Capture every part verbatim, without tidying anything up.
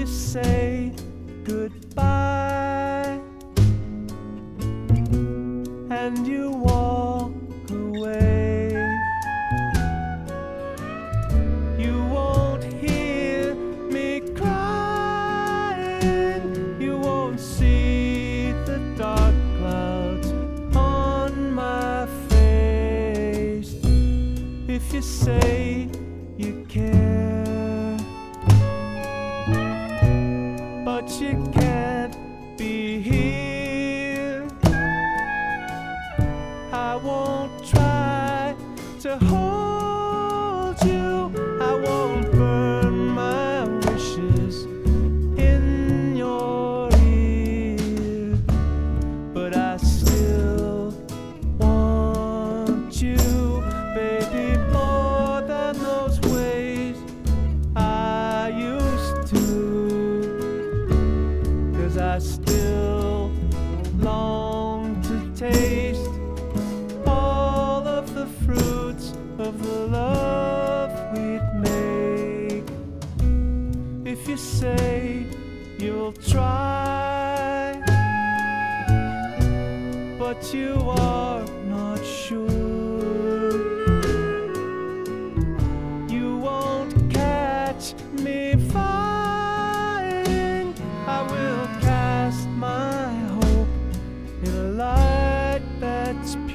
say goodbye and you walk away, you won't hear me crying, you won't see the dark clouds on my face. If you say you care, but you can't be here, I won't try to hold you, I won't burn my wishes in your ear, but I still want you, baby, more than those ways I used to. I still long to taste all of the fruits of the love we'd make. If you say you'll try, but you are not sure, you won't catch me falling. I will cast my hope in a light that's pure.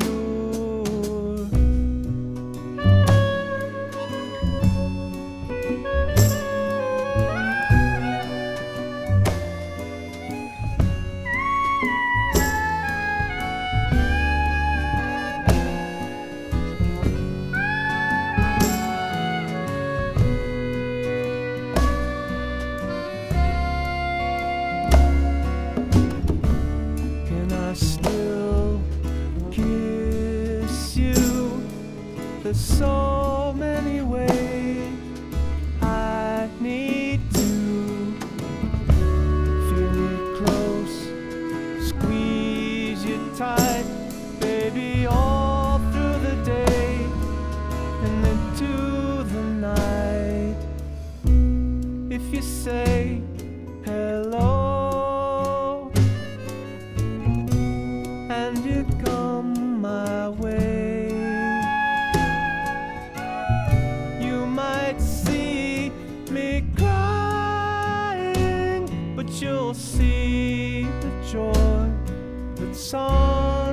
Still kiss you. There's so many ways I need to feel you close, squeeze you tight, baby, all through the day and into the night. If you say hello and you come my way, you might see me crying, but you'll see the joy that's on